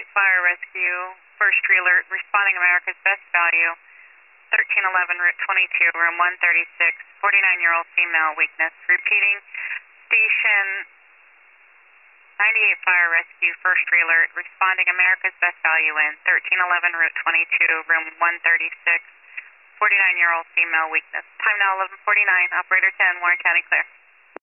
Fire Rescue, first alert, responding America's Best Value, 1311 Route 22, room 136, 49-year-old female, weakness. Repeating, station 98 Fire Rescue, first alert, responding America's Best Value in 1311 Route 22, room 136, 49-year-old female, weakness. Time now 11:49, operator 10, Warren County clear.